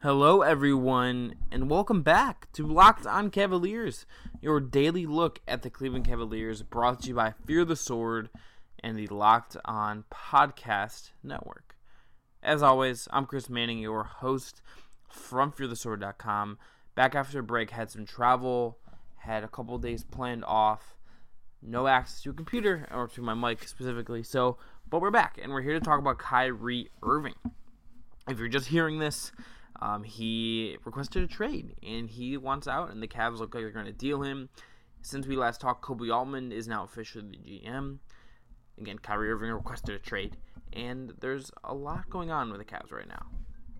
Hello, everyone, and welcome back to Locked On Cavaliers, your daily look at the Cleveland Cavaliers, brought to you by Fear the Sword and the Locked On Podcast Network. As always, I'm Chris Manning, your host from FearTheSword.com. Back after a break, had some travel, had a couple days planned off, no access to a computer, or to my mic specifically, but we're back, and we're here to talk about Kyrie Irving. If you're just hearing this, he requested a trade, and he wants out, and the Cavs look like they're going to deal him. Since we last talked, Koby Altman is now officially the GM. Again, Kyrie Irving requested a trade, and there's a lot going on with the Cavs right now.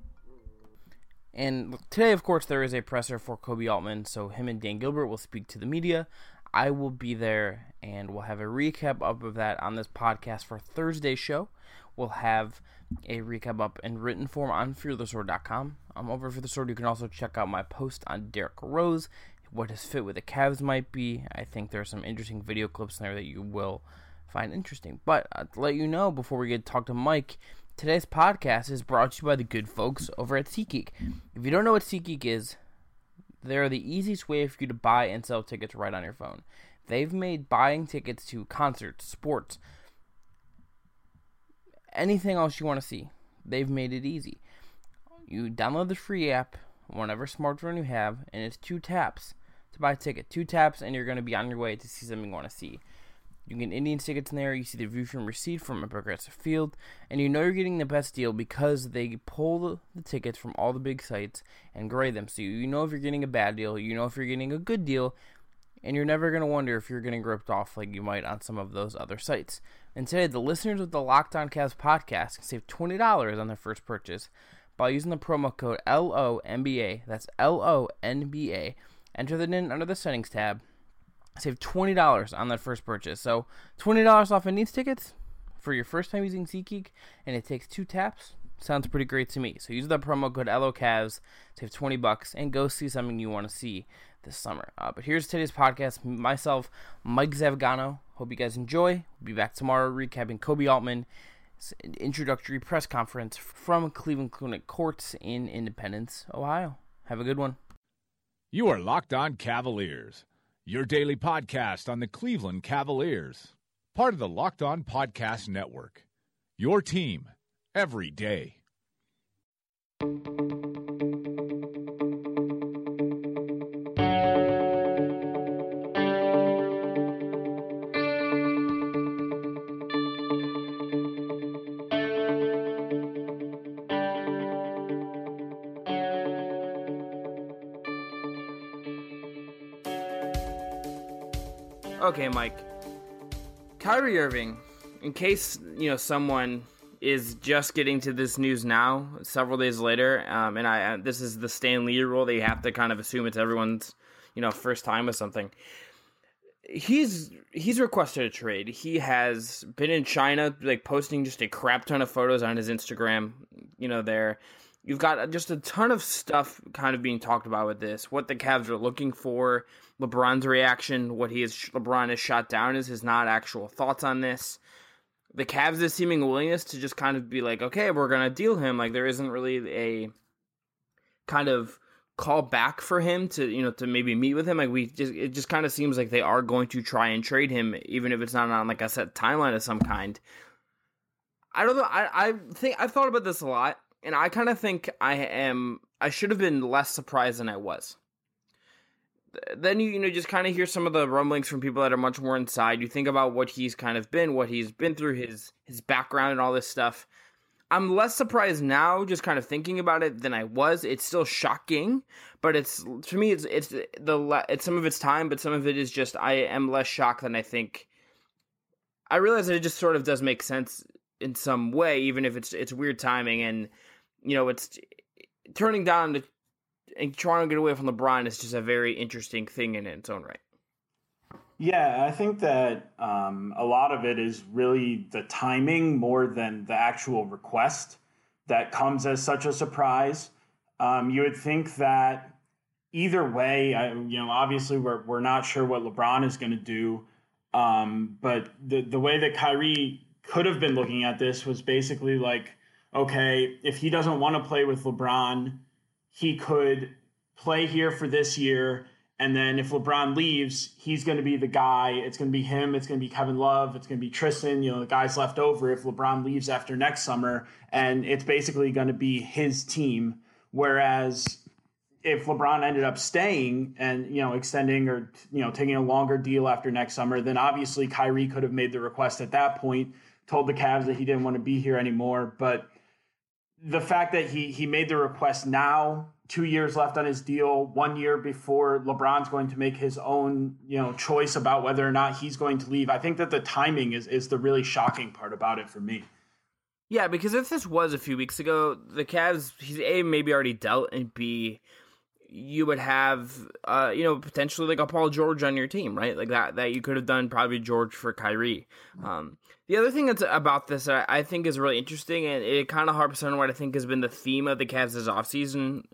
And today, of course, there is a presser for Koby Altman, so him and Dan Gilbert will speak to the media. I will be there, and we'll have a recap of that on this podcast for Thursday's show. We'll have a recap up in written form on FearTheSword.com. Over for the Sword, you can also check out my post on Derrick Rose, what his fit with the Cavs might be. I think there are some interesting video clips in there that you will find interesting. But to let you know, before we get to talk to Mike, today's podcast is brought to you by the good folks over at SeatGeek. If you don't know what SeatGeek is, they're the easiest way for you to buy and sell tickets right on your phone. They've made buying tickets to concerts, sports, anything else you want to see. They've made it easy. You download the free app, whatever smartphone you have, and it's 2 taps to buy a ticket. 2 taps, and you're going to be on your way to see something you want to see. You can get Indians tickets in there. You see the view from your seat from a Progressive Field, and you know you're getting the best deal because they pull the tickets from all the big sites and grade them. So you know if you're getting a bad deal, you know if you're getting a good deal, and you're never going to wonder if you're getting ripped off like you might on some of those other sites. And today, the listeners of the Locked On Cavs podcast can save $20 on their first purchase by using the promo code LONBA. That's LONBA. Enter that in under the settings tab. Save $20 on that first purchase. So $20 off Indians tickets for your first time using SeatGeek, and it takes 2 taps. Sounds pretty great to me. So use the promo code LOCAVS, save $20, and go see something you want to see this summer. But here's today's podcast. Myself, Mike Zavgano. Hope you guys enjoy. We'll be back tomorrow recapping Koby Altman's introductory press conference from Cleveland Clinic Courts in Independence, Ohio. Have a good one. You are Locked On Cavaliers, your daily podcast on the Cleveland Cavaliers, part of the Locked On Podcast Network, your team every day. Okay, Mike. Kyrie Irving, in case, someone is just getting to this news now, several days later, and this is the Stan Lee rule that you have to kind of assume it's everyone's, first time with something. He's requested a trade. He has been in China, posting just a crap ton of photos on his Instagram, there. You've got just a ton of stuff kind of being talked about with this. What the Cavs are looking for, LeBron's reaction, LeBron has shot down as his not actual thoughts on this. The Cavs' seeming willingness to just kind of be like, okay, we're going to deal him. There isn't really a kind of call back for him to, to maybe meet with him. It just kind of seems like they are going to try and trade him, even if it's not on a set timeline of some kind. I don't know. I think I've thought about this a lot. And I kind of think I should have been less surprised than I was. Then you just kind of hear some of the rumblings from people that are much more inside. You think about what he's kind of been, what he's been through, his background and all this stuff. I'm less surprised now, just kind of thinking about it, than I was. It's still shocking, but to me it's some of it's time, but some of it is just I am less shocked than I think. I realize that it just sort of does make sense in some way, even if it's weird timing, and it's turning down and trying to get away from LeBron is just a very interesting thing in its own right. Yeah, I think that a lot of it is really the timing more than the actual request that comes as such a surprise. You would think that either way, obviously we're not sure what LeBron is going to do, but the way that Kyrie could have been looking at this was basically like, okay, if he doesn't want to play with LeBron, he could play here for this year. And then if LeBron leaves, he's going to be the guy. It's going to be him. It's going to be Kevin Love. It's going to be Tristan, the guys left over if LeBron leaves after next summer. And it's basically going to be his team. Whereas if LeBron ended up staying and, extending or, taking a longer deal after next summer, then obviously Kyrie could have made the request at that point, told the Cavs that he didn't want to be here anymore. But the fact that he made the request now, 2 years left on his deal, 1 year before LeBron's going to make his own, choice about whether or not he's going to leave. I think that the timing is the really shocking part about it for me. Yeah, because if this was a few weeks ago, the Cavs, he's A, maybe already dealt, and B, you would have, potentially like a Paul George on your team, right? Like that you could have done probably George for Kyrie. The other thing that's about this I think is really interesting, and it kind of harps on what I think has been the theme of the Cavs this offseason.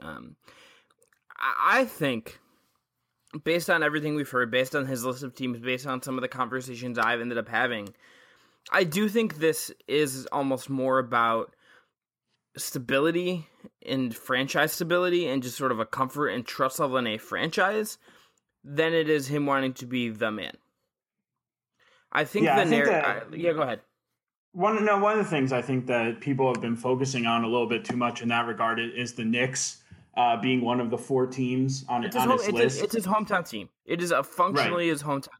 I think, based on everything we've heard, based on his list of teams, based on some of the conversations I've ended up having, I do think this is almost more about stability and franchise stability and just sort of a comfort and trust level in a franchise than it is him wanting to be the man. I think go ahead. One of the things I think that people have been focusing on a little bit too much in that regard is the Knicks being one of the 4 teams on his list. It's his hometown team. It is functionally his hometown.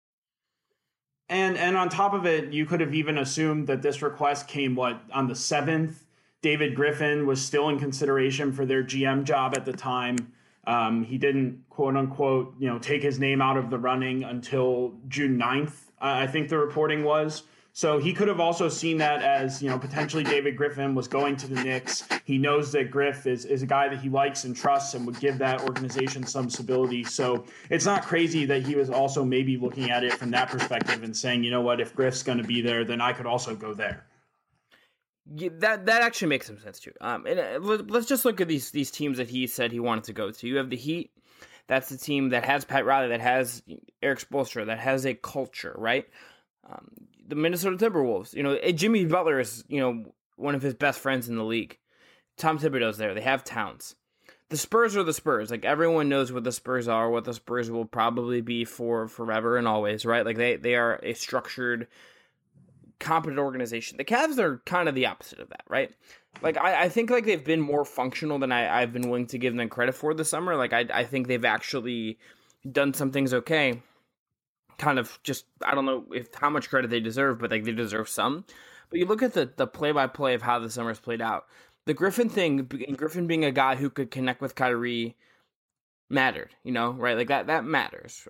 And on top of it, you could have even assumed that this request came on the 7th. David Griffin was still in consideration for their GM job at the time. He didn't, quote unquote, take his name out of the running until June 9th. I think the reporting was. So he could have also seen that as, potentially David Griffin was going to the Knicks. He knows that Griff is a guy that he likes and trusts and would give that organization some stability. So it's not crazy that he was also maybe looking at it from that perspective and saying, you know what, if Griff's going to be there, then I could also go there. Yeah, that actually makes some sense too. Let's just look at these teams that he said he wanted to go to. You have the Heat. That's the team that has Pat Riley, that has Eric Spoelstra, that has a culture, right? The Minnesota Timberwolves, Jimmy Butler is, one of his best friends in the league. Tom Thibodeau's there. They have Towns. The Spurs are the Spurs. Like, everyone knows what the Spurs are, what the Spurs will probably be for forever and always, right? Like, they are a structured, competent organization. The Cavs are kind of the opposite of that, right? Like, I think like they've been more functional than I've been willing to give them credit for this summer. Like, I think they've actually done some things okay. Kind of just, I don't know how much credit they deserve, but like they deserve some. But you look at the play-by-play of how the summer's played out. The Griffin thing, Griffin being a guy who could connect with Kyrie mattered, right? Like that matters.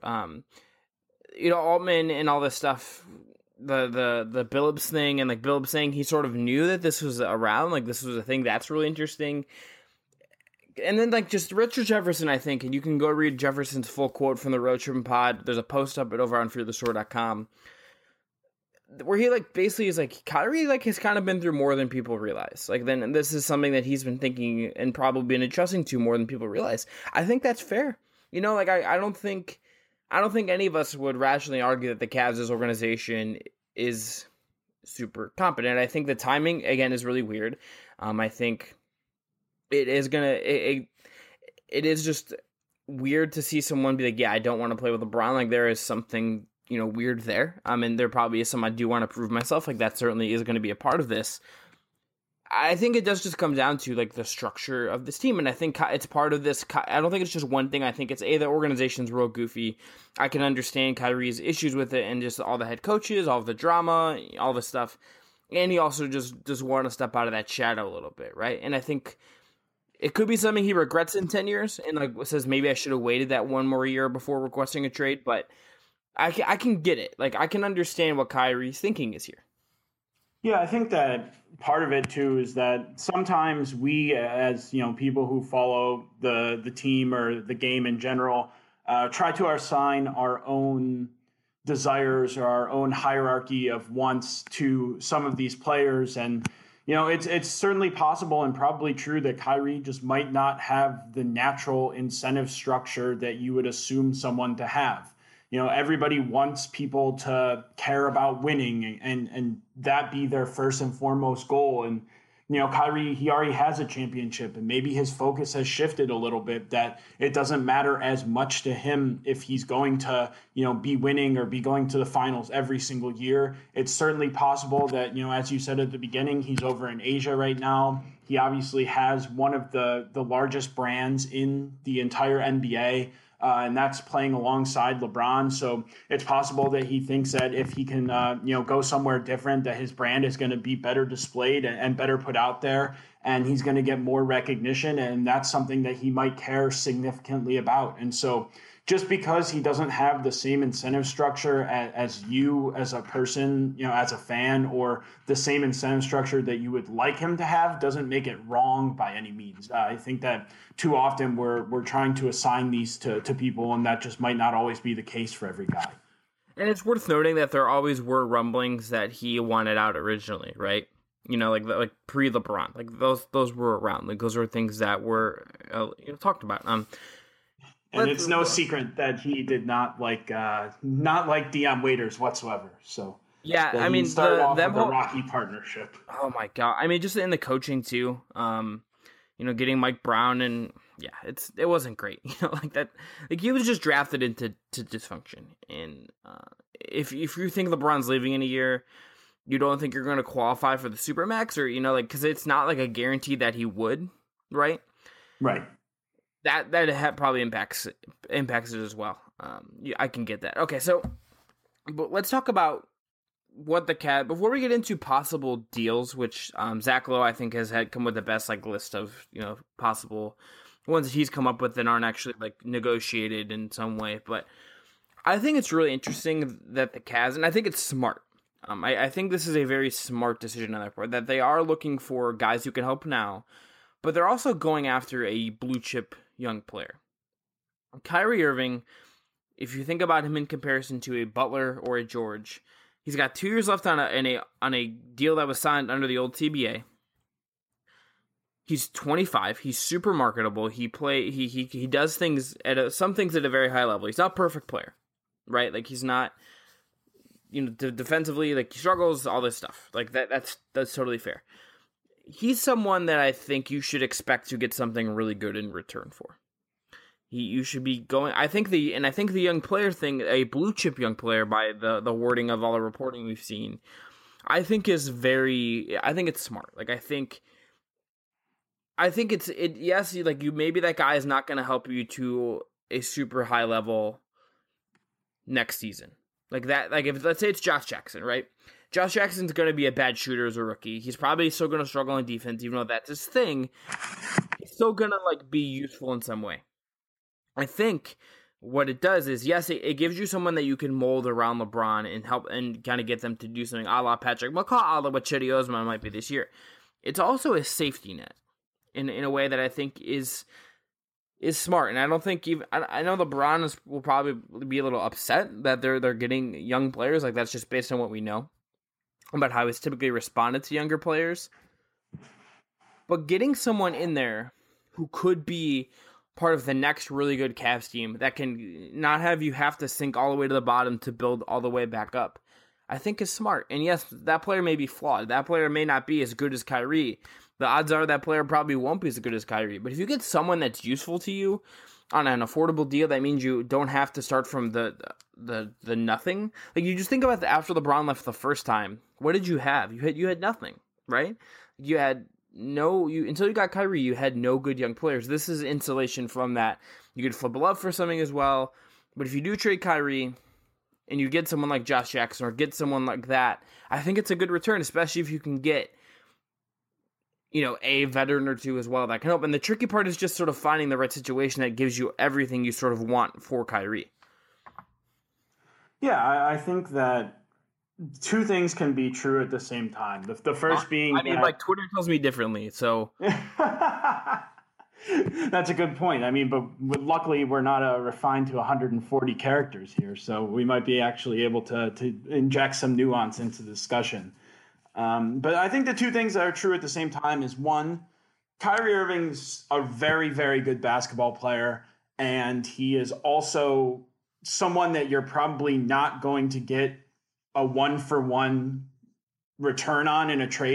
Altman and all this stuff, the Billups thing, and like Billups saying he sort of knew that this was around, like this was a thing, that's really interesting. And then like just Richard Jefferson, I think, and you can go read Jefferson's full quote from the Road Trip Pod. There's a post up over on fearthesword.com where he like basically is like Kyrie like has kind of been through more than people realize. Like then this is something that he's been thinking and probably been adjusting to more than people realize. I think that's fair. Like I don't think any of us would rationally argue that the Cavs' organization is super competent. I think the timing again is really weird. I think it is just weird to see someone be like, yeah, I don't want to play with LeBron. Like there is something, weird there. And there probably is some I do want to prove myself. Like that certainly is going to be a part of this. I think it does just come down to like the structure of this team. And I think it's part of this. I don't think it's just one thing. I think it's the organization's real goofy. I can understand Kyrie's issues with it and just all the head coaches, all the drama, all the stuff. And he also just want to step out of that shadow a little bit. Right. And I think it could be something he regrets in 10 years and like says, maybe I should have waited that one more year before requesting a trade, but I can get it. Like I can understand what Kyrie's thinking is here. Yeah, I think that part of it too is that sometimes we as, people who follow the team or the game in general, try to assign our own desires or our own hierarchy of wants to some of these players. And it's certainly possible and probably true that Kyrie just might not have the natural incentive structure that you would assume someone to have. Everybody wants people to care about winning and that be their first and foremost goal. And, Kyrie, he already has a championship, and maybe his focus has shifted a little bit, that it doesn't matter as much to him if he's going to, be winning or be going to the finals every single year. It's certainly possible that, as you said at the beginning, he's over in Asia right now. He obviously has one of the largest brands in the entire NBA. And that's playing alongside LeBron. So it's possible that he thinks that if he can, go somewhere different, that his brand is going to be better displayed and better put out there, and he's going to get more recognition. And that's something that he might care significantly about. And so just because he doesn't have the same incentive structure as you as a person, as a fan, or the same incentive structure that you would like him to have, doesn't make it wrong by any means. I think that too often we're trying to assign these to people, and that just might not always be the case for every guy. And it's worth noting that there always were rumblings that he wanted out originally, right? Like pre-LeBron, like those were around. Like those were things that were talked about. And it's no secret that he did not like Dion Waiters whatsoever. So yeah, I mean, started off with a rocky partnership. Oh my god! I mean, just in the coaching too. Getting Mike Brown, and it wasn't great. Like that. Like he was just drafted into dysfunction. And if you think LeBron's leaving in a year, you don't think you're going to qualify for the Supermax, or because it's not like a guarantee that he would, right? Right. That probably impacts it as well. I can get that. Okay, so but let's talk about what the Cavs, before we get into possible deals, which Zach Lowe I think has had come with the best list of possible ones that he's come up with that aren't actually negotiated in some way. But I think it's really interesting that the Cavs, and I think it's smart. I think this is a very smart decision on their part, that they are looking for guys who can help now, but they're also going after a blue chip young player. Kyrie Irving, if you think about him in comparison to a Butler or a George, he's got 2 years left on a deal that was signed under the old TBA. He's 25. He's super marketable. He does things some things at a very high level. He's not a perfect player, right? Like he's not, defensively, he struggles, all this stuff. Like that's totally fair. He's someone that I think you should expect to get something really good in return for. You should be going. I think the young player thing, a blue chip young player, by the wording of all the reporting we've seen, I think it's smart. I think it's yes, you maybe that guy is not going to help you to a super high level next season. If let's say it's Josh Jackson, right? Josh Jackson's going to be a bad shooter as a rookie. He's probably still going to struggle on defense, even though that's his thing. He's still going to be useful in some way. I think what it does is, yes, it gives you someone that you can mold around LeBron and help and kind of get them to do something a la Patrick McCaw, a la what Cedi Osman might be this year. It's also a safety net in a way that I think is smart. And I don't think I know LeBron will probably be a little upset that they're getting young players. That's just based on what we know about how he's typically responded to younger players. But getting someone in there who could be part of the next really good Cavs team that can not have you have to sink all the way to the bottom to build all the way back up, I think is smart. And yes, that player may be flawed. That player may not be as good as Kyrie. The odds are that player probably won't be as good as Kyrie. But if you get someone that's useful to you on an affordable deal, that means you don't have to start from the nothing. You just think about after LeBron left the first time, what did you have? You had nothing, right? You had until you got Kyrie, you had no good young players. This is insulation from that. You could flip a love for something as well. But if you do trade Kyrie and you get someone like Josh Jackson or get someone like that, I think it's a good return, especially if you can get, a veteran or two as well that can help. And the tricky part is just sort of finding the right situation that gives you everything you sort of want for Kyrie. Yeah, I think that two things can be true at the same time. The first being, Twitter tells me differently, so that's a good point. But luckily we're not refined to 140 characters here, so we might be actually able to inject some nuance into the discussion. But I think the two things that are true at the same time is, one, Kyrie Irving's a very, very good basketball player, and he is also someone that you're probably not going to get a 1-for-1 return on in a trade.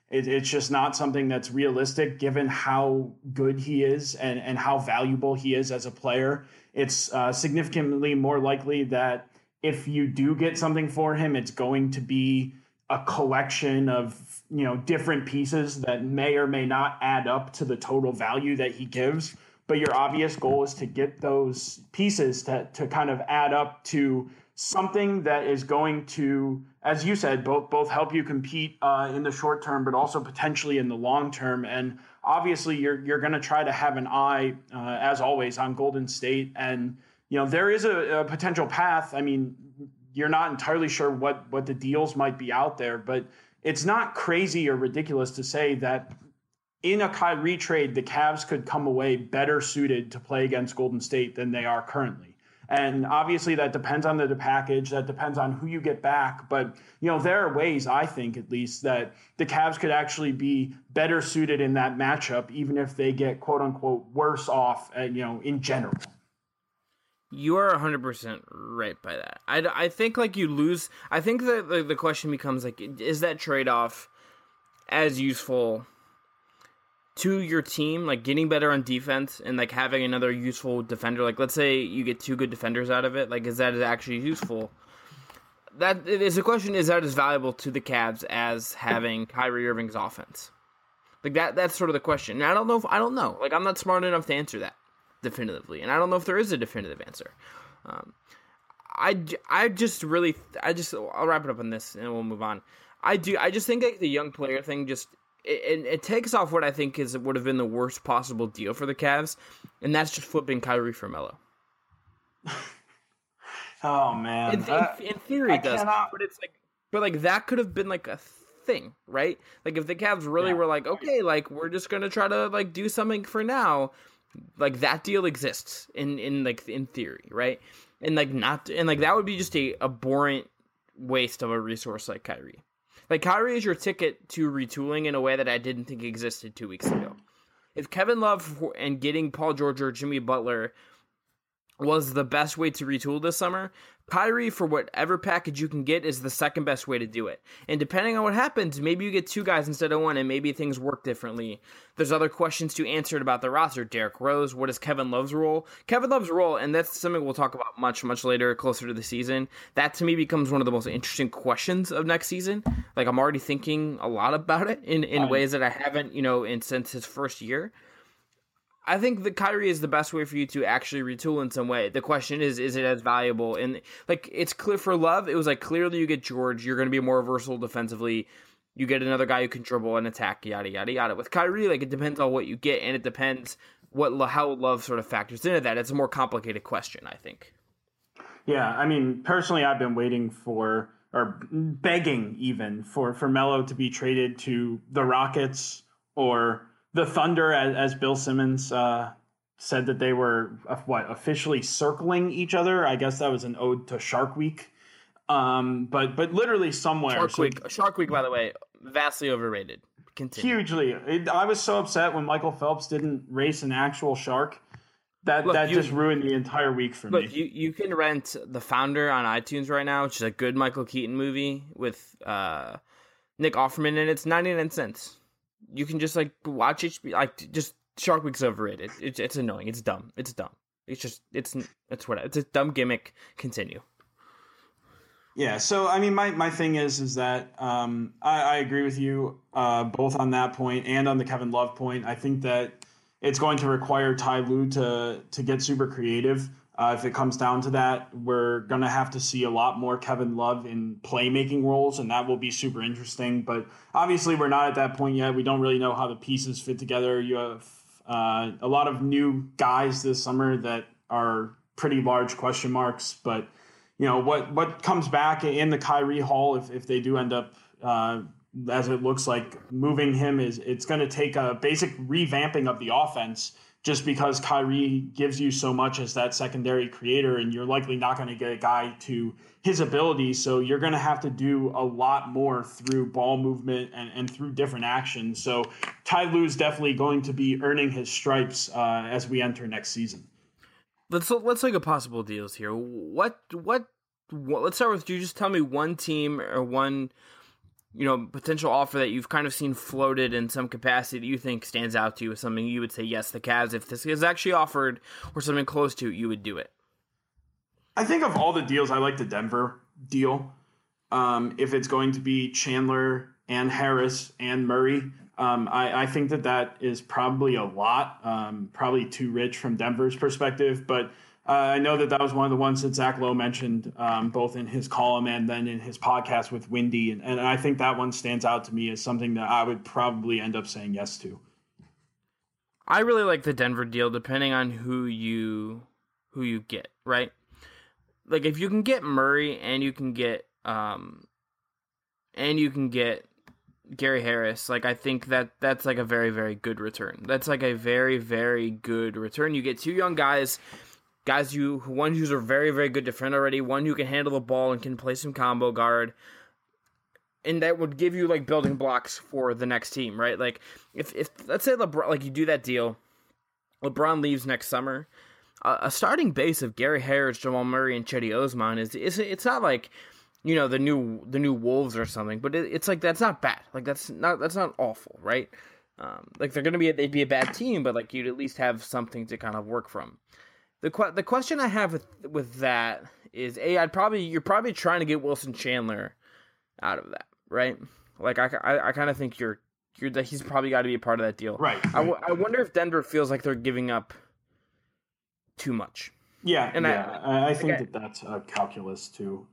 It's just not something that's realistic given how good he is and how valuable he is as a player. It's significantly more likely that if you do get something for him, it's going to be a collection of, different pieces that may or may not add up to the total value that he gives. But your obvious goal is to get those pieces to kind of add up to something that is going to, as you said, both help you compete in the short term, but also potentially in the long term. And obviously, you're going to try to have an eye, as always, on Golden State. And there is a potential path. I mean, you're not entirely sure what the deals might be out there, but it's not crazy or ridiculous to say that in a Kyrie trade, the Cavs could come away better suited to play against Golden State than they are currently. And obviously that depends on the package, that depends on who you get back. But, there are ways, I think at least, that the Cavs could actually be better suited in that matchup, even if they get quote unquote worse off, in general. You are 100% right by that. I think you lose. I think that the question becomes is that trade-off as useful to your team, getting better on defense and having another useful defender? Let's say you get two good defenders out of it. Is that actually useful? That is the question. Is that as valuable to the Cavs as having Kyrie Irving's offense? That's sort of the question. And I don't know. I'm not smart enough to answer that definitively, and I don't know if there is a definitive answer. I'll wrap it up on this and we'll move on. I just think the young player thing it takes off what I think would have been the worst possible deal for the Cavs, and that's just flipping Kyrie for Melo. Oh man, in theory it does, but it's but that could have been a thing, right? If the Cavs really were okay, we're just gonna try to do something for now. That deal exists in theory, right? And that would be just a abhorrent waste of a resource like Kyrie. Kyrie is your ticket to retooling in a way that I didn't think existed 2 weeks ago. If Kevin Love and getting Paul George or Jimmy Butler was the best way to retool this summer, Kyrie, for whatever package you can get, is the second best way to do it. And depending on what happens, maybe you get two guys instead of one, and maybe things work differently. There's other questions to answer about the roster. Derrick Rose, what is Kevin Love's role? Kevin Love's role, and that's something we'll talk about much, much later, closer to the season. That, to me, becomes one of the most interesting questions of next season. I'm already thinking a lot about it in ways that I haven't, since his first year. I think that Kyrie is the best way for you to actually retool in some way. The question is it as valuable? And it's clear for Love, it was clearly you get George, you're going to be more versatile defensively. You get another guy who can dribble and attack, yada, yada, yada. With Kyrie, it depends on what you get, and it depends how Love sort of factors into that. It's a more complicated question, I think. Yeah, I mean, personally, I've been waiting for, or begging even, for Melo to be traded to the Rockets or the Thunder, as Bill Simmons said that they were officially circling each other. I guess that was an ode to Shark Week. But literally somewhere. Shark Week, by the way, vastly overrated. Continue. Hugely. I was so upset when Michael Phelps didn't race an actual shark. That just ruined the entire week for me. You can rent The Founder on iTunes right now, which is a good Michael Keaton movie with Nick Offerman, and it's 99 cents. You can just watch it. Just Shark Week's overrated. It's annoying. It's dumb. It's a dumb gimmick. Continue. Yeah. So I mean, my thing is that I agree with you both on that point and on the Kevin Love point. I think that it's going to require Ty Lue to get super creative. If it comes down to that, we're going to have to see a lot more Kevin Love in playmaking roles, and that will be super interesting. But obviously, we're not at that point yet. We don't really know how the pieces fit together. You have a lot of new guys this summer that are pretty large question marks. But, what comes back in the Kyrie haul, if they do end up, as it looks like, moving him, it's going to take a basic revamping of the offense, just because Kyrie gives you so much as that secondary creator, and you're likely not going to get a guy to his ability. So you're going to have to do a lot more through ball movement and through different actions. So Ty Lue's definitely going to be earning his stripes as we enter next season. Let's look at possible deals here. What let's start with you. Just tell me one team or one potential offer that you've kind of seen floated in some capacity that you think stands out to you as something you would say, yes, the Cavs, if this is actually offered or something close to it, you would do it? I think of all the deals, I like the Denver deal. If it's going to be Chandler and Harris and Murray, I think that is probably a lot, probably too rich from Denver's perspective. But I know that was one of the ones that Zach Lowe mentioned, both in his column and then in his podcast with Windy. And I think that one stands out to me as something that I would probably end up saying yes to. I really like the Denver deal, depending on who you get, right? Like if you can get Murray and you can get Gary Harris, like I think that's like a very, very good return. That's like a very, very good return. You get two young guys one who's a very, very good defender already, one who can handle the ball and can play some combo guard, and that would give you like building blocks for the next team, right? Like if let's say LeBron, like you do that deal, LeBron leaves next summer, a starting base of Gary Harris, Jamal Murray, and Cedi Osman it's not like the new Wolves or something, but it's like that's not bad. Like that's not awful, right? Like they'd be a bad team, but like you'd at least have something to kind of work from. The question I have with that is, you're probably trying to get Wilson Chandler out of that, right? Like I kind of think he's probably got to be a part of that deal, right? I wonder if Denver feels like they're giving up too much. Yeah, and I think that's a calculus too.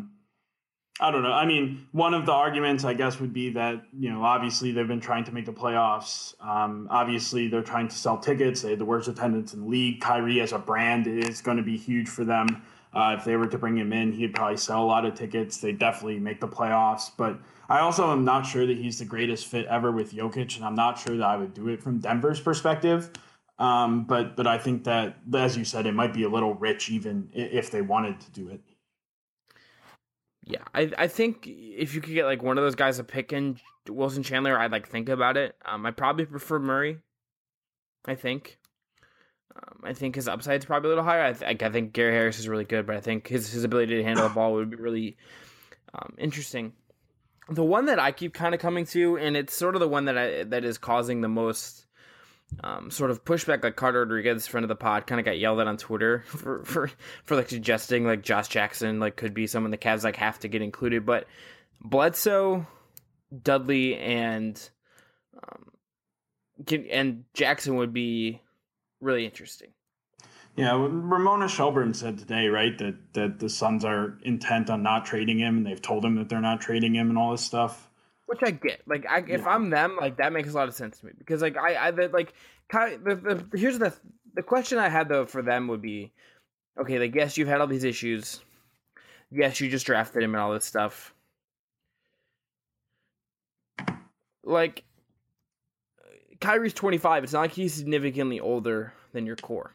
I don't know. I mean, one of the arguments, I guess, would be that, obviously they've been trying to make the playoffs. Obviously, they're trying to sell tickets. They had the worst attendance in the league. Kyrie as a brand is going to be huge for them. If they were to bring him in, he'd probably sell a lot of tickets. They'd definitely make the playoffs. But I also am not sure that he's the greatest fit ever with Jokic, and I'm not sure that I would do it from Denver's perspective. But I think that, as you said, it might be a little rich even if they wanted to do it. Yeah, I think if you could get like one of those guys a pick in Wilson Chandler, I'd like think about it. I probably prefer Murray. I think his upside's probably a little higher. I think Gary Harris is really good, but I think his ability to handle the ball would be really interesting. The one that I keep kind of coming to, and it's sort of the one that is causing the most sort of pushback, like Carter Rodriguez, friend of the pod, kind of got yelled at on Twitter for like suggesting like Josh Jackson like could be someone the Cavs like have to get included, but Bledsoe, Dudley, and Jackson would be really interesting. Yeah, Ramona Shelburne said today, right, that the Suns are intent on not trading him, and they've told him that they're not trading him and all this stuff. Which I get. Like, if I'm them, like that makes a lot of sense to me because, like, here's the question I had though for them would be, okay, like, yes, you've had all these issues, yes, you just drafted him and all this stuff. Like, Kyrie's 25. It's not like he's significantly older than your core,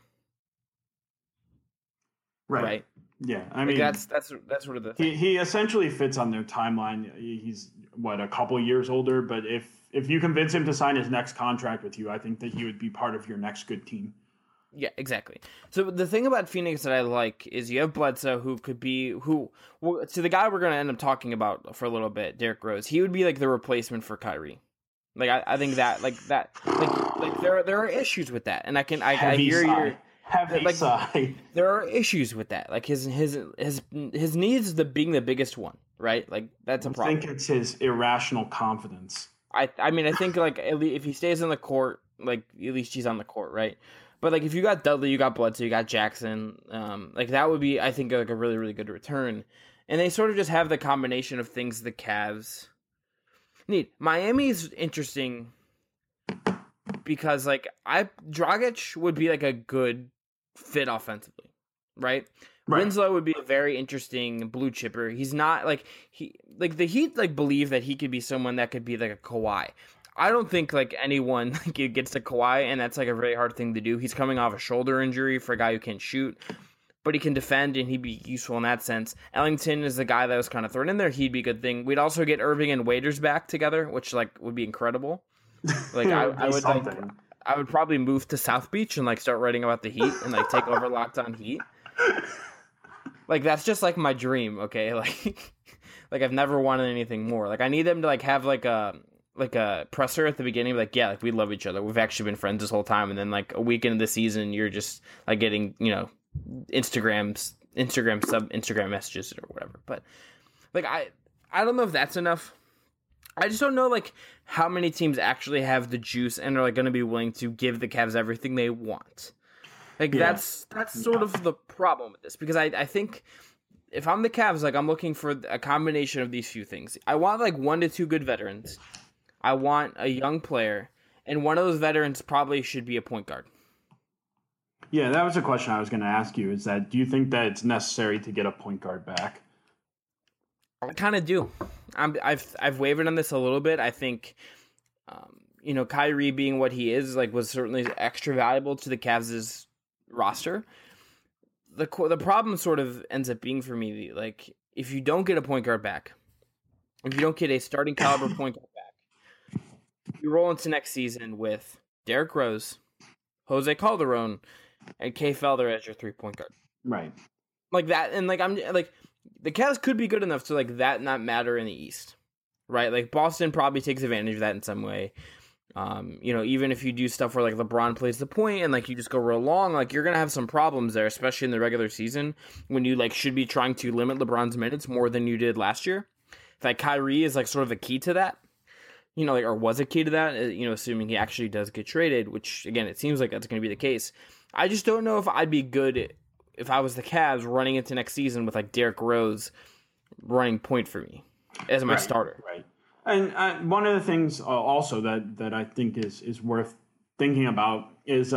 right? Yeah, I mean that's sort of the thing. He essentially fits on their timeline. He's a couple years older, but if you convince him to sign his next contract with you, I think that he would be part of your next good team. Yeah, exactly. So the thing about Phoenix that I like is you have Bledsoe, so the guy we're going to end up talking about for a little bit, Derrick Rose. He would be like the replacement for Kyrie. Like I think that there are issues with that, and I hear you. There are issues with that. Like his needs being the biggest one, right? Like that's a problem. I think it's his irrational confidence. I mean, I think like if he stays on the court, like at least he's on the court, right? But like if you got Dudley, you got Bledsoe, you got Jackson, like that would be, I think, like a really, really good return. And they sort of just have the combination of things the Cavs need. Miami's interesting because like Dragic would be like a good fit offensively, right? Winslow would be a very interesting blue chipper. He's not like the Heat like believe that he could be someone that could be like a Kawhi. I don't think like anyone like gets to Kawhi, and that's like a really hard thing to do. He's coming off a shoulder injury for a guy who can't shoot, but he can defend, and he'd be useful in that sense. Ellington is the guy that was kind of thrown in there. He'd be a good thing. We'd also get Irving and Waiters back together, which like would be incredible. Like I would probably move to South Beach and like start writing about the Heat and like take over Locked On Heat. Like that's just like my dream, okay? like I've never wanted anything more. Like I need them to like have like a presser at the beginning, like yeah, like we love each other. We've actually been friends this whole time, and then like a week into the season, you're just like getting Instagram messages or whatever. But like I don't know if that's enough. I just don't know like how many teams actually have the juice and are like going to be willing to give the Cavs everything they want. Like that's sort of the problem with this, because I think if I'm the Cavs, like I'm looking for a combination of these few things. I want like 1 to 2 good veterans. I want a young player, and one of those veterans probably should be a point guard. Yeah, that was a question I was going to ask you, is that do you think that it's necessary to get a point guard back? I kind of do. I've wavered on this a little bit. I think, Kyrie being what he is, like, was certainly extra valuable to the Cavs' roster. The problem sort of ends up being for me, like, if you don't get a point guard back, if you don't get a starting caliber point guard back, you roll into next season with Derrick Rose, Jose Calderon, and Kay Felder as your 3-point guard. Right. Like that, and like I'm like the Cavs could be good enough to like that not matter in the East, right? Like Boston probably takes advantage of that in some way. Even if you do stuff where like LeBron plays the point and like you just go real long, like you're gonna have some problems there, especially in the regular season when you like should be trying to limit LeBron's minutes more than you did last year. In fact, Kyrie is like sort of a key to that, or was a key to that, assuming he actually does get traded, which again, it seems like that's going to be the case. I just don't know if I'd be good if I was the Cavs running into next season with like Derrick Rose running point for me as my starter. Right. And one of the things also that I think is worth thinking about is,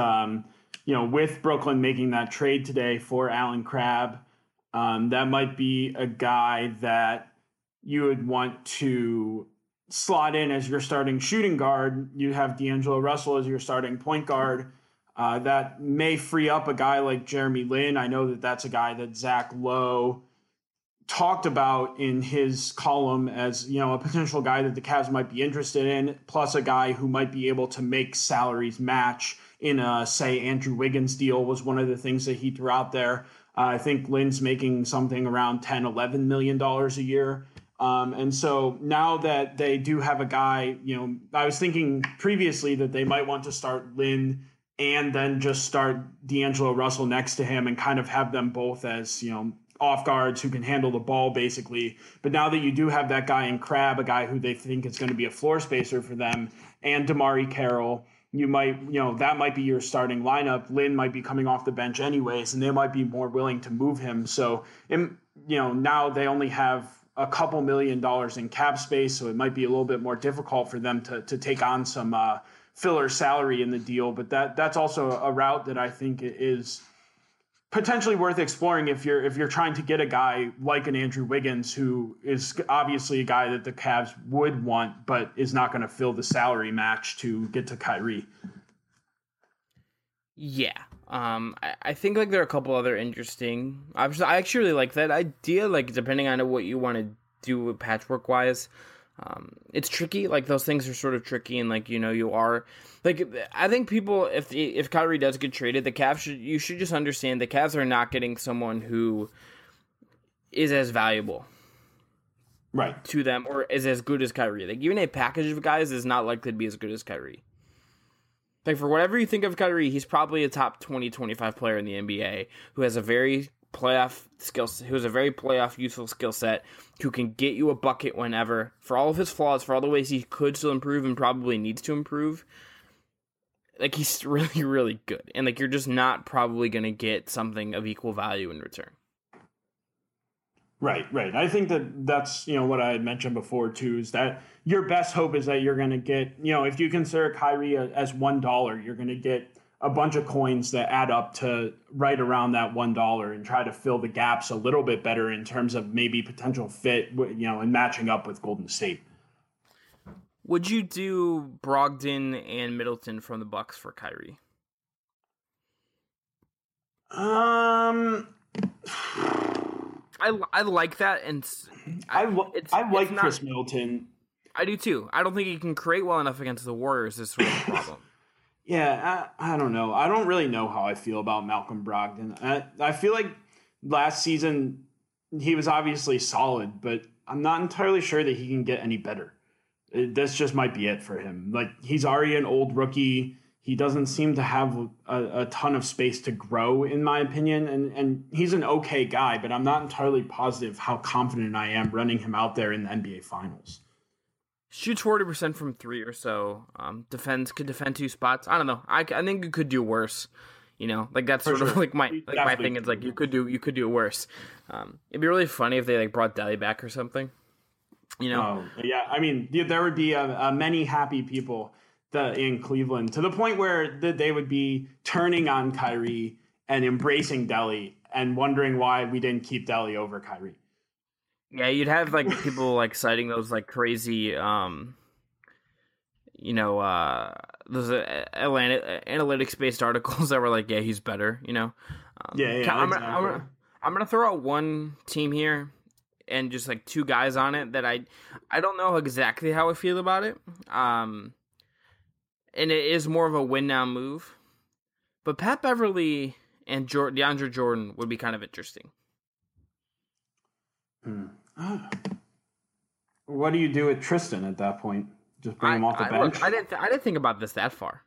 with Brooklyn making that trade today for Allen Crabbe, that might be a guy that you would want to slot in as your starting shooting guard. You have D'Angelo Russell as your starting point guard. That may free up a guy like Jeremy Lin. I know that that's a guy that Zach Lowe talked about in his column as, a potential guy that the Cavs might be interested in, plus a guy who might be able to make salaries match in a, say, Andrew Wiggins deal was one of the things that he threw out there. I think Lin's making something around $10-11 million a year. And so now that they do have a guy, I was thinking previously that they might want to start Lin and then just start D'Angelo Russell next to him and kind of have them both as, off guards who can handle the ball basically. But now that you do have that guy in Crabbe, a guy who they think is going to be a floor spacer for them, and DeMarre Carroll, you might, that might be your starting lineup. Lin might be coming off the bench anyways, and they might be more willing to move him. So, now they only have a couple $1 million in cap space, so it might be a little bit more difficult for them to take on some filler salary in the deal. But that's also a route that I think is potentially worth exploring if you're trying to get a guy like an Andrew Wiggins, who is obviously a guy that the Cavs would want, but is not going to fill the salary match to get to Kyrie. Yeah. I think like there are a couple other interesting. I actually really like that idea. Like depending on what you want to do with patchwork wise, it's tricky. Like those things are sort of tricky, and like you are like I think people if Kyrie does get traded, the Cavs should just understand the Cavs are not getting someone who is as valuable, right, to them or is as good as Kyrie. Like even a package of guys is not likely to be as good as Kyrie. Like for whatever you think of Kyrie, he's probably a top 20, 25 player in the NBA who has a very playoff useful skill set, who can get you a bucket whenever, for all of his flaws, for all the ways he could still improve and probably needs to improve. Like he's really, really good. And like you're just not probably going to get something of equal value in return. Right. I think that's, what I had mentioned before too, is that your best hope is that you're going to get, if you consider Kyrie as $1, you're going to get a bunch of coins that add up to right around that $1 and try to fill the gaps a little bit better in terms of maybe potential fit, and matching up with Golden State. Would you do Brogdon and Middleton from the Bucks for Kyrie? I like that, and I like Chris Middleton. I do too. I don't think he can create well enough against the Warriors. Is sort of the problem. Yeah, I don't know. I don't really know how I feel about Malcolm Brogdon. I feel like last season he was obviously solid, but I'm not entirely sure that he can get any better. This just might be it for him. Like, he's already an old rookie. He doesn't seem to have a ton of space to grow, in my opinion. And he's an okay guy, but I'm not entirely positive how confident I am running him out there in the NBA Finals. Shoots 40% from three or so. Could defend two spots. I don't know. I think you could do worse. You know, like that's sort of like my thing. It's like you could do it worse. It'd be really funny if they like brought Delly back or something. You know? Oh, yeah. I mean, there would be many happy people in Cleveland, to the point where they would be turning on Kyrie and embracing Delly and wondering why we didn't keep Delly over Kyrie. Yeah, you'd have like people like citing those like crazy, those analytics based articles that were like, yeah, he's better. You know. I'm gonna throw out one team here and just like two guys on it that I don't know exactly how I feel about it. And it is more of a win now move, but Pat Beverly and DeAndre Jordan would be kind of interesting. What do you do with Tristan at that point? Just bring him off the bench? Look, I didn't think about this that far.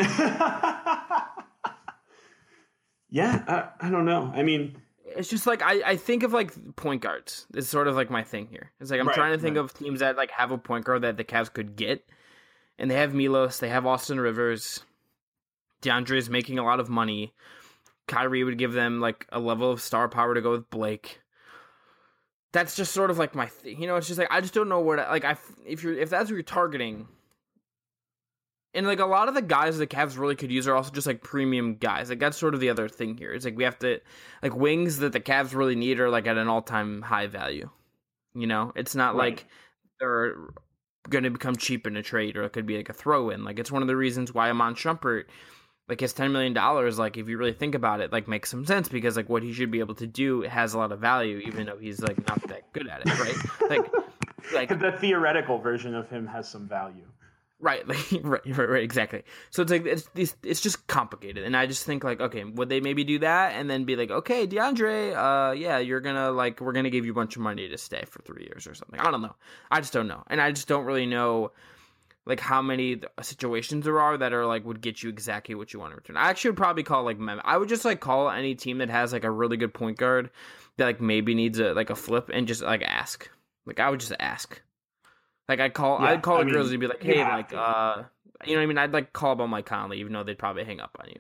Yeah, I don't know. I mean, it's just like I think of like point guards. It's sort of like my thing here. It's like I'm trying to think of teams that like have a point guard that the Cavs could get, and they have Milos, they have Austin Rivers, DeAndre is making a lot of money. Kyrie would give them like a level of star power to go with Blake. That's just sort of like my thing. You know, it's just like I just don't know where to, like if that's what you're targeting. And like a lot of the guys the Cavs really could use are also just like premium guys. Like that's sort of the other thing here. It's like we have to like wings that the Cavs really need are like at an all-time high value. You know, it's not like they're going to become cheap in a trade, or it could be like a throw-in. Like it's one of the reasons why Iman Shumpert, like his $10 million, like if you really think about it, like makes some sense, because like what he should be able to do has a lot of value, even though he's like not that good at it, right? like the theoretical version of him has some value. Right, like right, exactly. So it's like it's just complicated, and I just think like, okay, would they maybe do that and then be like, okay, DeAndre, yeah, you're gonna like we're gonna give you a bunch of money to stay for 3 years or something. I don't know. I just don't know, and I just don't really know like how many situations there are that are like would get you exactly what you want in return. I actually would probably call like I would just like call any team that has like a really good point guard that like maybe needs a flip and just like ask. Like I would just ask. Like I'd call the Grizzlies and be like, hey, like, you know what I mean? I'd like call about Mike Conley, even though they'd probably hang up on you.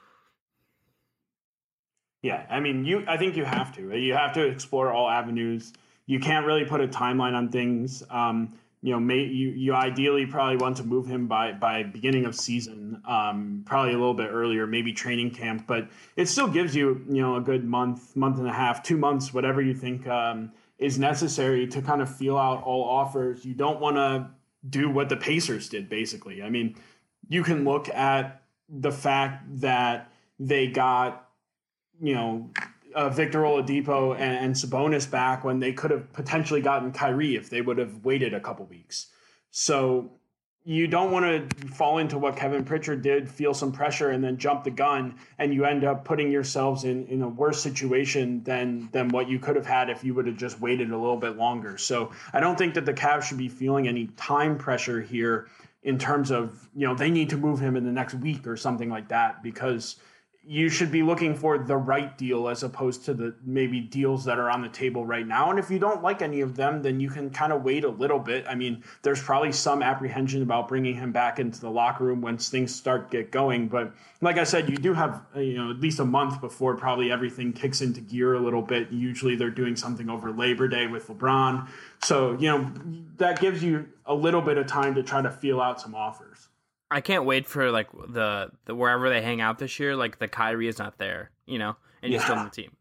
Yeah, I mean, I think you have to. You have to explore all avenues. You can't really put a timeline on things. You ideally probably want to move him by beginning of season, probably a little bit earlier, maybe training camp. But it still gives you, a good month and a half, 2 months, whatever you think is necessary to kind of feel out all offers. You don't want to do what the Pacers did, basically. I mean, you can look at the fact that they got, Victor Oladipo and Sabonis back when they could have potentially gotten Kyrie if they would have waited a couple weeks. So you don't want to fall into what Kevin Pritchard did, feel some pressure and then jump the gun, and you end up putting yourselves in a worse situation than what you could have had if you would have just waited a little bit longer. So I don't think that the Cavs should be feeling any time pressure here in terms of, they need to move him in the next week or something like that, because you should be looking for the right deal as opposed to the maybe deals that are on the table right now. And if you don't like any of them, then you can kind of wait a little bit. I mean, there's probably some apprehension about bringing him back into the locker room once things get going. But like I said, you do have, at least a month before probably everything kicks into gear a little bit. Usually they're doing something over Labor Day with LeBron. So, that gives you a little bit of time to try to feel out some offers. I can't wait for like the wherever they hang out this year, like the Kyrie is not there, and he's still on the team.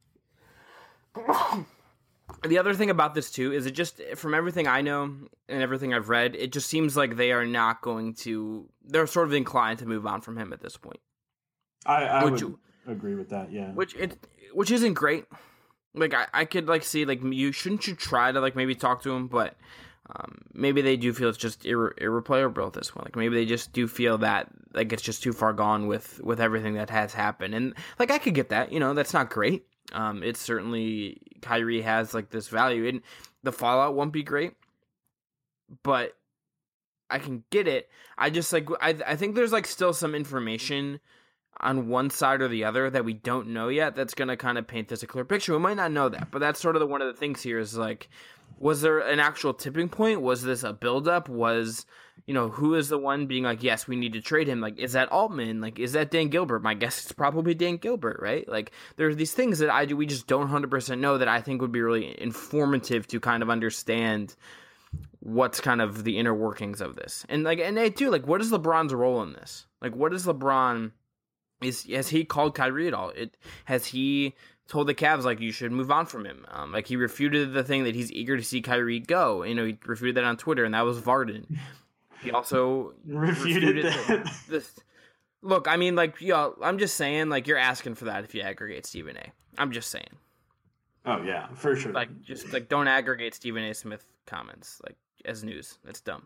The other thing about this too is it just, from everything I know and everything I've read, it just seems like they are not going to. They're sort of inclined to move on from him at this point. I would agree with that. Yeah, which isn't great. Like I could like see like you try to like maybe talk to him, but. Maybe they do feel it's just irreplaceable at this point. Like maybe they just do feel that like it's just too far gone with everything that has happened. And like I could get that, that's not great. It's certainly Kyrie has like this value, and the fallout won't be great, but I can get it. I just like I think there's like still some information on one side or the other that we don't know yet that's going to kind of paint this a clear picture. We might not know that, but that's sort of one of the things here is like, was there an actual tipping point? Was this a buildup? Was, who is the one being like, yes, we need to trade him? Like, is that Altman? Like, is that Dan Gilbert? My guess it's probably Dan Gilbert, right? Like, there's these things that we just don't 100% know that I think would be really informative to kind of understand what's kind of the inner workings of this. And I do, like, what is LeBron's role in this? Like, what is LeBron... Has he called Kyrie at all? Has he told the Cavs, like, you should move on from him? Like, he refuted the thing that he's eager to see Kyrie go. He refuted that on Twitter, and that was Varden. He also refuted this. Look, I mean, like, I'm just saying, like, you're asking for that if you aggregate Stephen A. I'm just saying. Oh, yeah, for sure. Like, just, like, don't aggregate Stephen A. Smith comments, like, as news. That's dumb.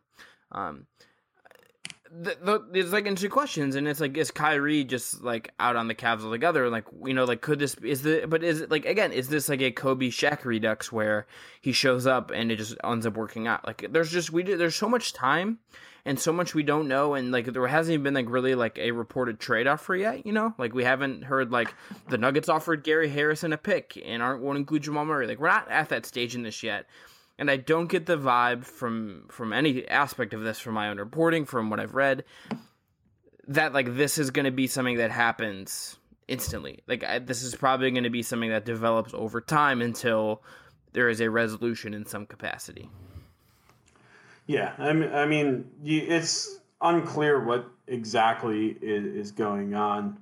There's like interesting questions, and it's like, is Kyrie just like out on the Cavs altogether? Like, like, could this is it like, again, is this like a Kobe Shaq redux where he shows up and it just ends up working out? Like, there's so much time and so much we don't know, and like there hasn't even been like really like a reported trade offer yet. Like we haven't heard like the Nuggets offered Gary Harrison a pick and aren't going to include Jamal Murray. Like, we're not at that stage in this yet. And I don't get the vibe from any aspect of this, from my own reporting, from what I've read, that like this is going to be something that happens instantly. Like, this is probably going to be something that develops over time until there is a resolution in some capacity. Yeah, I mean, it's unclear what exactly is going on.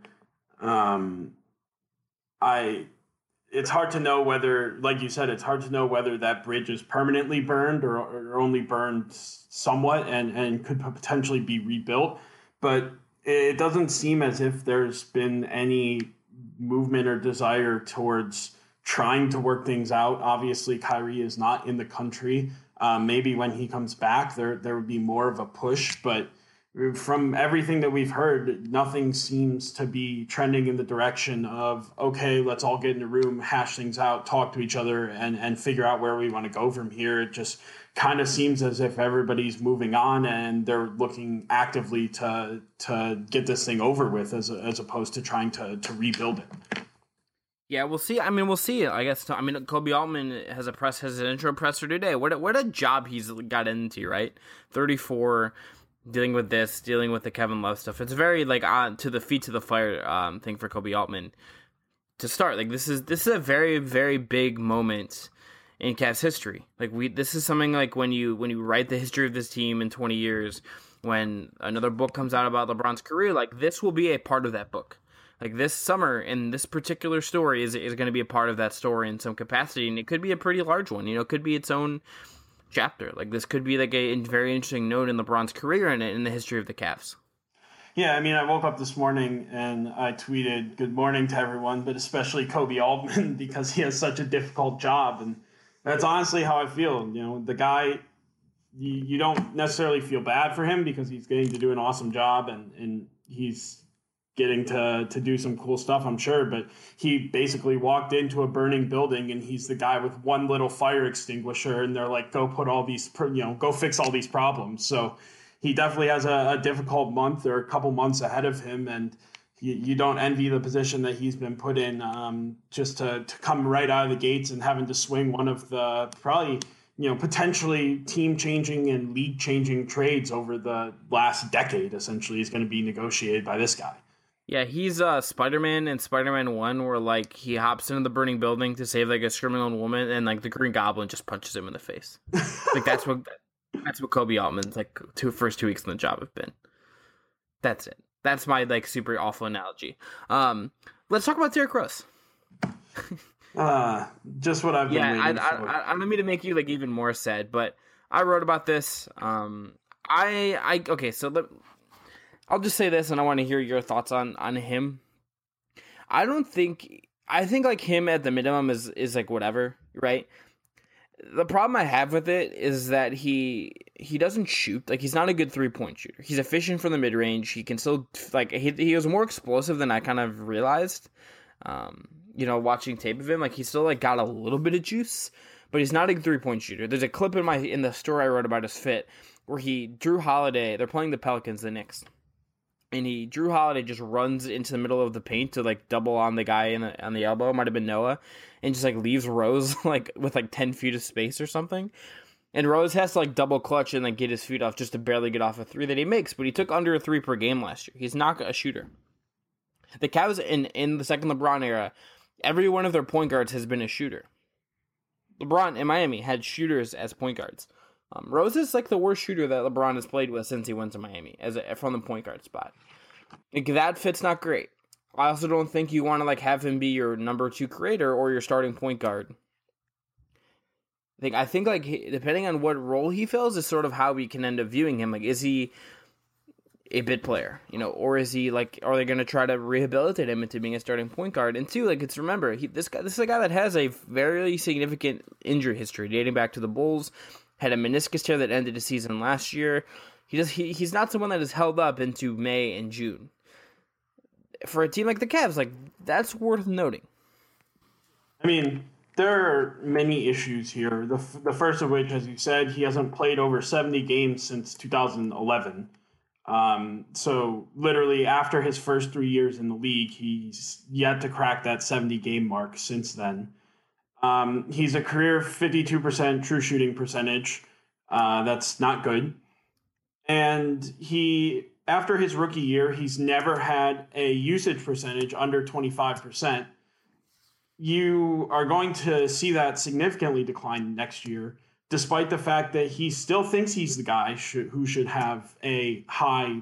It's hard to know whether, like you said, it's hard to know whether that bridge is permanently burned or only burned somewhat and could potentially be rebuilt. But it doesn't seem as if there's been any movement or desire towards trying to work things out. Obviously, Kyrie is not in the country. Maybe when he comes back, there would be more of a push, but from everything that we've heard, nothing seems to be trending in the direction of, okay, let's all get in a room, hash things out, talk to each other, and figure out where we want to go from here. It just kind of seems as if everybody's moving on and they're looking actively to get this thing over with as opposed to trying to rebuild it. Yeah, we'll see. I mean, we'll see. I guess. I mean, Kobe Altman has an intro presser today. What a job he's got into, right? 34. Dealing with the Kevin Love stuff. It's very like on to the feet to the fire thing for Kobe Altman to start. Like, this is a very, very big moment in Cavs history. Like, this is something like when you write the history of this team in 20 years, when another book comes out about LeBron's career, like, this will be a part of that book. Like, this summer and this particular story is going to be a part of that story in some capacity, and it could be a pretty large one. It could be its own chapter. Like, this could be like a very interesting note in LeBron's career and in the history of the Cavs. Yeah, I mean, I woke up this morning and I tweeted good morning to everyone, but especially Kobe Altman, because he has such a difficult job. And that's honestly how I feel. The guy, you don't necessarily feel bad for him because he's getting to do an awesome job and he's getting to do some cool stuff, I'm sure. But he basically walked into a burning building and he's the guy with one little fire extinguisher and they're like, go put all these, go fix all these problems. So he definitely has a difficult month or a couple months ahead of him. And you don't envy the position that he's been put in, just to come right out of the gates and having to swing one of the probably, potentially team-changing and league-changing trades over the last decade, essentially, is going to be negotiated by this guy. Yeah, he's Spider-Man and Spider-Man 1, where like he hops into the burning building to save like a screaming old woman, and like the Green Goblin just punches him in the face. Like that's what Kobe Altman's like first 2 weeks on the job have been. That's it. That's my like super awful analogy. Let's talk about Derrick Rose. Just what I've been waiting for. I don't mean to make you like even more sad, but I wrote about this. Okay, so I'll just say this, and I want to hear your thoughts on him. I think like him at the minimum is like whatever, right? The problem I have with it is that he doesn't shoot. Like, he's not a good 3-point shooter. He's efficient from the mid-range. He can still, like, he was more explosive than I kind of realized. watching tape of him, like he's still like got a little bit of juice, but he's not a 3-point shooter. There's a clip in the story I wrote about his fit where Drew Holiday, they're playing the Pelicans, the Knicks, and Drew Holiday just runs into the middle of the paint to like double on the guy on the elbow, might have been Noah, and just like leaves Rose like with like 10 feet of space or something. And Rose has to like double clutch and like get his feet off just to barely get off a 3 that he makes, but he took under a 3 per game last year. He's not a shooter. The Cavs in the second LeBron era, every one of their point guards has been a shooter. LeBron in Miami had shooters as point guards. Rose is like the worst shooter that LeBron has played with since he went to Miami from the point guard spot. Like, that fit's not great. I also don't think you want to like have him be your number 2 creator or your starting point guard. I think like depending on what role he fills is sort of how we can end up viewing him. Like, is he a bit player, or is he like, are they going to try to rehabilitate him into being a starting point guard? And 2, like, remember, this is a guy that has a very significant injury history dating back to the Bulls, had a meniscus tear that ended the season last year. He's not someone that is held up into May and June. For a team like the Cavs, like, that's worth noting. I mean, there are many issues here. The first of which, as you said, he hasn't played over 70 games since 2011. So literally after his first 3 years in the league, he's yet to crack that 70 game mark since then. He's a career 52% true shooting percentage. That's not good. And after his rookie year, he's never had a usage percentage under 25%. You are going to see that significantly decline next year, despite the fact that he still thinks he's the guy who should have a high,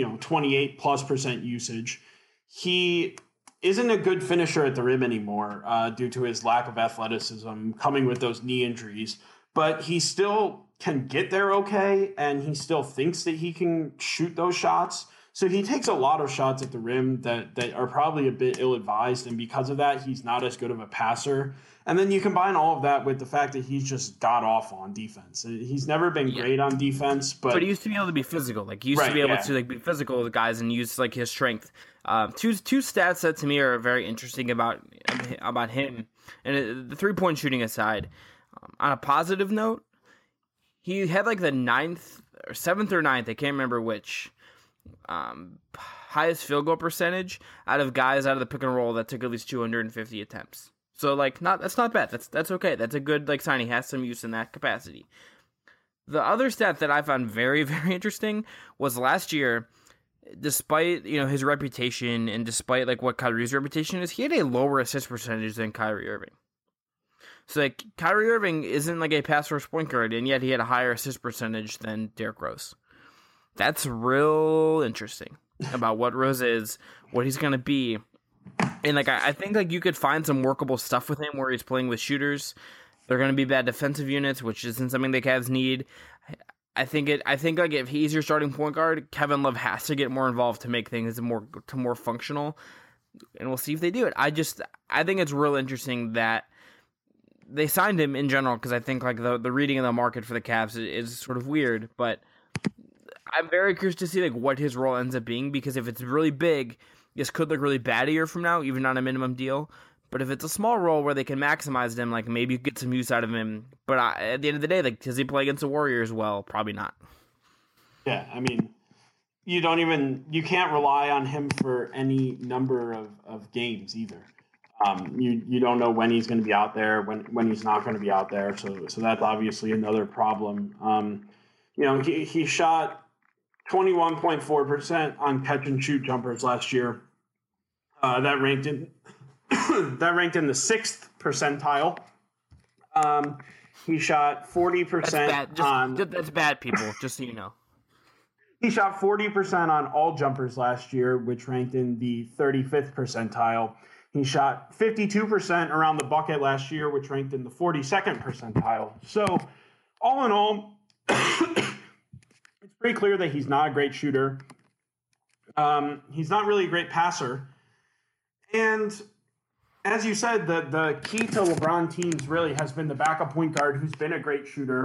28+% usage. He isn't a good finisher at the rim anymore due to his lack of athleticism coming with those knee injuries, but he still can get there okay, and he still thinks that he can shoot those shots. So he takes a lot of shots at the rim that are probably a bit ill-advised, and because of that, he's not as good of a passer. And then you combine all of that with the fact that he's just got off on defense. He's never been great on defense, but he used to be able to be physical. Like, he used to be able to like be physical with guys and use like his strength. Two stats that to me are very interesting about him, and the 3-point shooting aside. On a positive note, he had like the 7th or 9th, I can't remember which, highest field goal percentage out of guys out of the pick and roll that took at least 250 attempts. So like, that's not bad. That's okay. That's a good like sign. He has some use in that capacity. The other stat that I found very, very interesting was last year, despite his reputation and despite like what Kyrie's reputation is, he had a lower assist percentage than Kyrie Irving. So like, Kyrie Irving isn't like a pass first point guard, and yet he had a higher assist percentage than Derrick Rose. That's real interesting about what Rose is, what he's gonna be. And like, I think like you could find some workable stuff with him where he's playing with shooters. They're going to be bad defensive units, which isn't something the Cavs need. I think like if he's your starting point guard, Kevin Love has to get more involved to make things more functional. And we'll see if they do it. I think it's real interesting that they signed him in general, because I think like the reading of the market for the Cavs is sort of weird, but I'm very curious to see like what his role ends up being, because if it's really big, this could look really bad a year from now, even on a minimum deal. But if it's a small role where they can maximize him, like maybe you get some use out of him. But at the end of the day, like, does he play against the Warriors? Well, probably not. Yeah, I mean, you can't rely on him for any number of games either. You don't know when he's going to be out there, when he's not going to be out there. So that's obviously another problem. He shot 21.4% on catch and shoot jumpers last year. That ranked in the 6th percentile. He shot 40% that's bad, people, just so you know. He shot 40% on all jumpers last year, which ranked in the 35th percentile. He shot 52% around the bucket last year, which ranked in the 42nd percentile. So, all in all, it's pretty clear that he's not a great shooter. He's not really a great passer. And as you said, the key to LeBron teams really has been the backup point guard who's been a great shooter,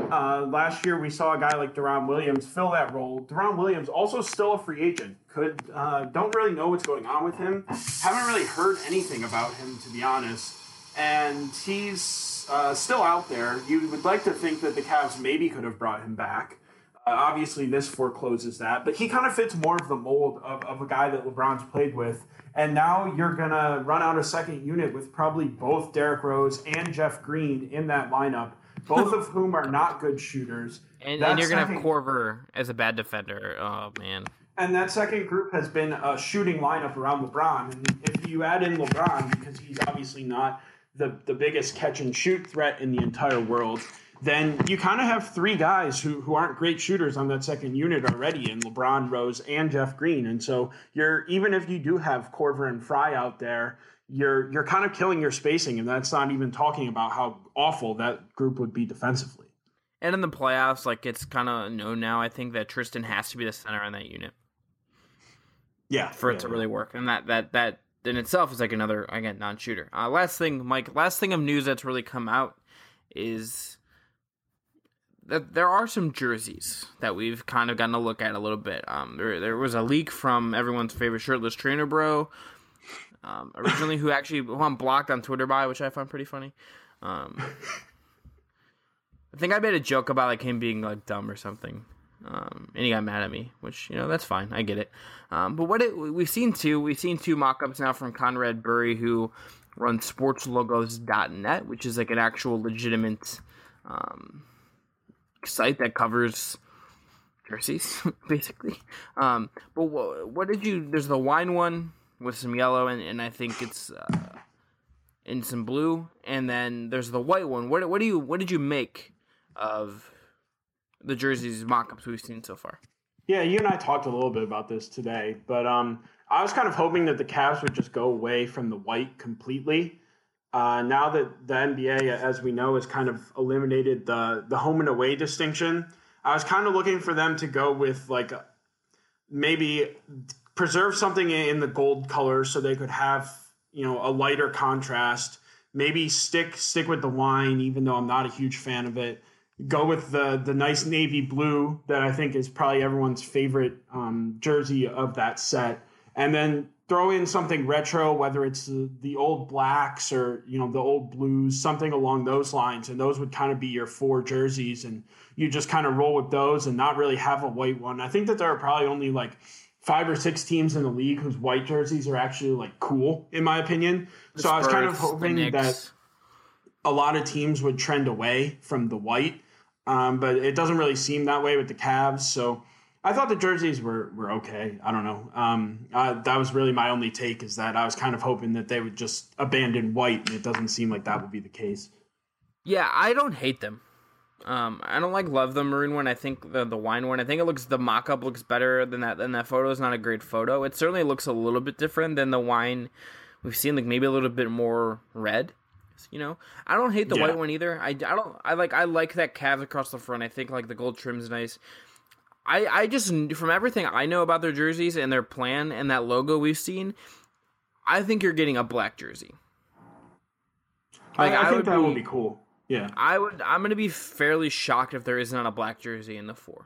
Last year we saw a guy like Deron Williams fill that role. Deron Williams also still a free agent. Don't really know what's going on with him. Haven't really heard anything about him, to be honest. And he's still out there. You would like to think that the Cavs maybe could have brought him back. Obviously, this forecloses that. But he kind of fits more of the mold of a guy that LeBron's played with. And now you're going to run out a second unit with probably both Derrick Rose and Jeff Green in that lineup, both of whom are not good shooters. And you're going to have Korver as a bad defender. Oh, man. And that second group has been a shooting lineup around LeBron. And if you add in LeBron, because he's obviously not the biggest catch-and-shoot threat in the entire world, then you kind of have three guys who aren't great shooters on that second unit already, in LeBron, Rose, and Jeff Green. And so even if you do have Korver and Fry out there, you're kind of killing your spacing, and that's not even talking about how awful that group would be defensively. And in the playoffs, like, it's kind of known now, I think, that Tristan has to be the center on that unit. Yeah. For it to really work. And that in itself is like another, again, non-shooter. Last thing, Mike, last thing of news that's really come out is that there are some jerseys that we've kind of gotten to look at a little bit. There was a leak from everyone's favorite shirtless trainer bro, originally, who I'm blocked on Twitter by, which I find pretty funny. I think I made a joke about like him being like dumb or something, and he got mad at me, which, you know, that's fine, I get it. But we've seen two mock-ups now from Conrad Burry, who runs sportslogos.net, which is like an actual legitimate site that covers jerseys, basically. But what did you? There's the wine one with some yellow, and I think it's in some blue, and then there's the white one. What did you make of the jerseys mock-ups we've seen so far? Yeah, you and I talked a little bit about this today, but I was kind of hoping that the Cavs would just go away from the white completely. Now that the NBA, as we know, has kind of eliminated the home and away distinction, I was kind of looking for them to go with like maybe preserve something in the gold color so they could have, you know, a lighter contrast. Maybe stick with the wine, even though I'm not a huge fan of it. Go with the nice navy blue that I think is probably everyone's favorite jersey of that set, and then throw in something retro, whether it's the old blacks or, you know, the old blues, something along those lines. And those would kind of be your four jerseys, and you just kind of roll with those and not really have a white one. I think that there are probably only like 5 or 6 teams in the league whose white jerseys are actually like cool, in my opinion. So I was kind of hoping that a lot of teams would trend away from the white, but it doesn't really seem that way with the Cavs. So I thought the jerseys were okay. I don't know. That was really my only take, is that I was kind of hoping that they would just abandon white, and it doesn't seem like that would be the case. Yeah, I don't hate them. I don't love the maroon one. I think the wine one, I think the mock-up looks better than that. That photo is not a great photo. It certainly looks a little bit different than the wine we've seen, like maybe a little bit more red. You know, I don't hate the white one either. I like that Cavs across the front. I think like the gold trim's nice. I just, from everything I know about their jerseys and their plan and that logo we've seen, I think you're getting a black jersey. Like, I think that would be cool. Yeah. I'm going to be fairly shocked if there isn't a black jersey in the 4.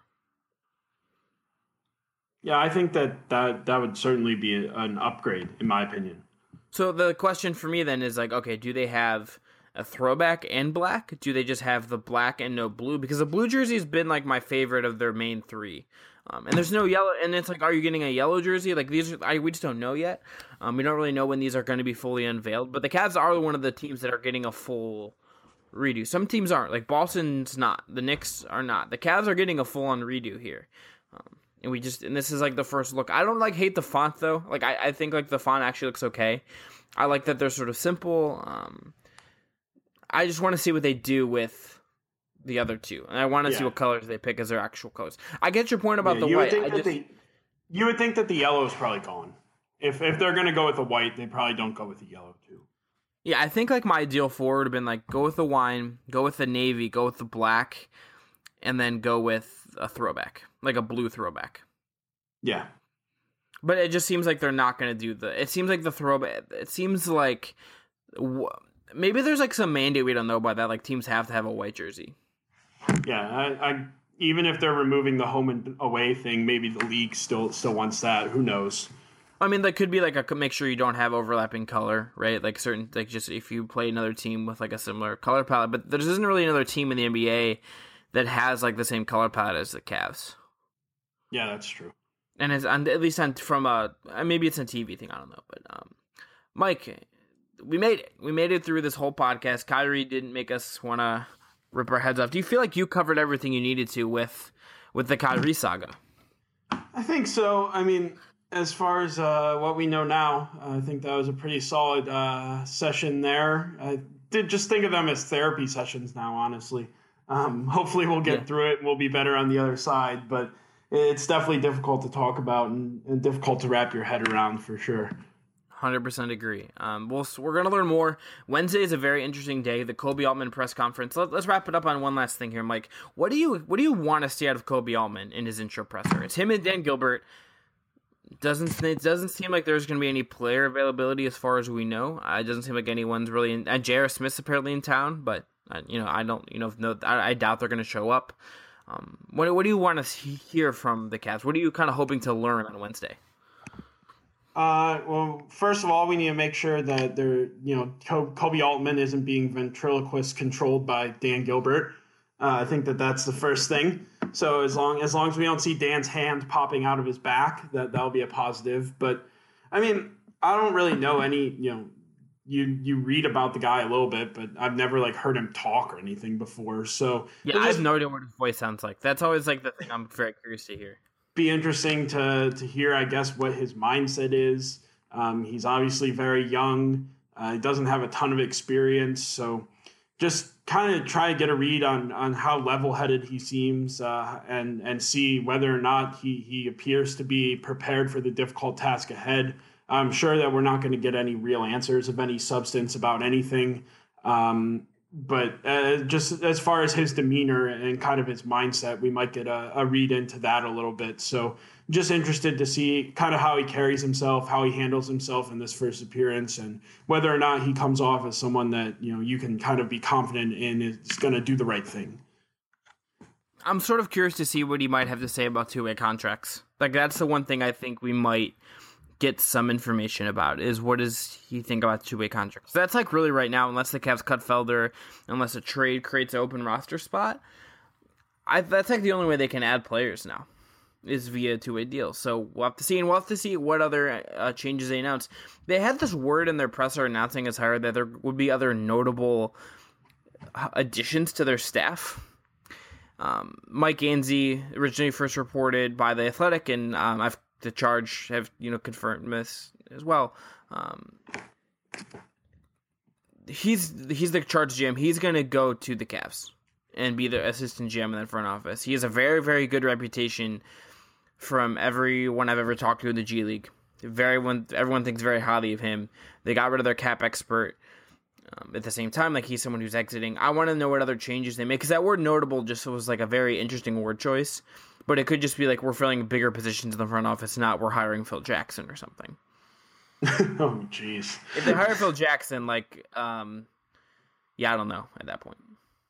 Yeah, I think that would certainly be an upgrade, in my opinion. So the question for me then is like, okay, do they have a throwback and black? Do they just have the black and no blue? Because the blue jersey has been like my favorite of their main 3. And there's no yellow, and it's like, are you getting a yellow jersey? Like we just don't know yet. We don't really know when these are going to be fully unveiled, but the Cavs are one of the teams that are getting a full redo. Some teams aren't, like Boston's not, the Knicks are not. The Cavs are getting a full-on redo here. And this is like the first look. I don't hate the font though. Like I think like the font actually looks okay. I like that they're sort of simple. I just want to see what they do with the other two, and I want to see what colors they pick as their actual colors. I get your point about the white. You would think that the yellow is probably gone. If they're going to go with the white, they probably don't go with the yellow too. Yeah, I think like my ideal forward would have been like go with the wine, go with the navy, go with the black, and then go with a throwback, like a blue throwback. Yeah. But it just seems like they're not going to do it seems like the throwback, it seems like maybe there's like some mandate we don't know about that, like teams have to have a white jersey. Yeah, I even if they're removing the home and away thing, maybe the league still wants that. Who knows? I mean, that could be like make sure you don't have overlapping color, right? Like certain, like just if you play another team with like a similar color palette, but there isn't really another team in the NBA that has like the same color palette as the Cavs. Yeah, that's true. And it's at least from maybe it's a TV thing, I don't know. But Mike, we made it. We made it through this whole podcast. Kyrie didn't make us want to rip our heads off. Do you feel like you covered everything you needed to with the Kyrie saga? I think so. I mean, as far as what we know now, I think that was a pretty solid session there. I did just think of them as therapy sessions now, honestly. Hopefully we'll get through it and we'll be better on the other side. But it's definitely difficult to talk about and difficult to wrap your head around for sure. 100% agree. We're going to learn more. Wednesday is a very interesting day, the Kobe Altman press conference. Let's wrap it up on one last thing here, Mike. What do you want to see out of Kobe Altman in his intro presser? It's him and Dan Gilbert. It doesn't seem like there's going to be any player availability as far as we know. It doesn't seem like anyone's really in. J.R. Smith's apparently in town, but I doubt they're going to show up. What do you want to hear from the Cavs? What are you kind of hoping to learn on Wednesday? Well, first of all, we need to make sure that Kobe Altman isn't being ventriloquist controlled by Dan Gilbert. I think that's the first thing. So as long as we don't see Dan's hand popping out of his back, that'll be a positive. But I mean, I don't really know any. You read about the guy a little bit, but I've never heard him talk or anything before. So yeah, I have no idea what his voice sounds like. That's always the thing I'm very curious to hear. Be interesting to hear, I guess, what his mindset is. He's obviously very young. He doesn't have a ton of experience. So just kind of try to get a read on how level-headed he seems and see whether or not he appears to be prepared for the difficult task ahead. I'm sure that we're not going to get any real answers of any substance about anything. But just as far as his demeanor and kind of his mindset, we might get a read into that a little bit. So just interested to see kind of how he carries himself, how he handles himself in this first appearance, and whether or not he comes off as someone that, you can kind of be confident in is going to do the right thing. I'm sort of curious to see what he might have to say about two-way contracts. That's the one thing I think we might get some information about, is what does he think about two-way contracts. That's really right now, unless the Cavs cut Felder, unless a trade creates an open roster spot, that's the only way they can add players now, is via two-way deal. So we'll have to see, and we'll have to see what other changes they announce. They had this word in their presser announcing his hire that there would be other notable additions to their staff. Mike Gansey originally first reported by The Athletic, and the Charge have confirmed this as well. He's the Charge GM. He's going to go to the Cavs and be the assistant GM in the front office. He has a very, very good reputation from everyone I've ever talked to in the G League. Everyone thinks very highly of him. They got rid of their cap expert. At the same time, he's someone who's exiting. I want to know what other changes they make, because that word notable just was a very interesting word choice. But it could just be we're filling bigger positions in the front office, not we're hiring Phil Jackson or something. Oh, jeez. If they hire Phil Jackson, I don't know at that point.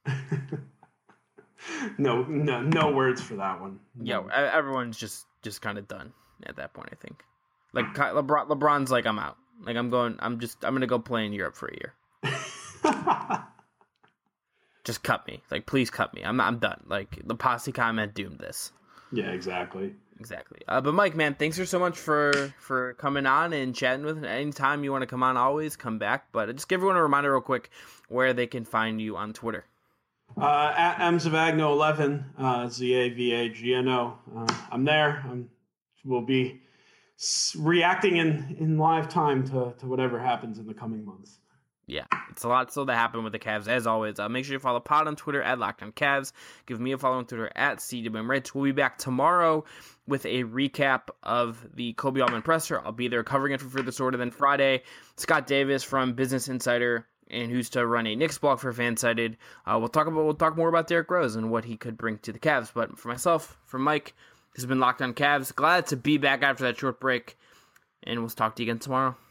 No words for that one. Yeah, everyone's just kind of done at that point, I think. LeBron's I'm out. I'm gonna go play in Europe for a year. Just cut me. Please cut me. I'm done. The posse comment doomed this. Yeah, exactly. But Mike, man, thanks so much for coming on and chatting with me. Anytime you want to come on, always come back. But just give everyone a reminder real quick where they can find you on Twitter. At mzavagno11, Zavagno. I'm there. We'll be reacting in live time to whatever happens in the coming months. Yeah, it's a lot still to happen with the Cavs, as always. Make sure you follow Pod on Twitter at LockedOnCavs. Give me a follow on Twitter at CWMRich. We'll be back tomorrow with a recap of the Kobe Altman presser. I'll be there covering it for Further Sorted. Then Friday, Scott Davis from Business Insider, and who's to run a Knicks blog for Fansided. We'll talk more about Derrick Rose and what he could bring to the Cavs. But for myself, for Mike, this has been Locked On Cavs. Glad to be back after that short break, and we'll talk to you again tomorrow.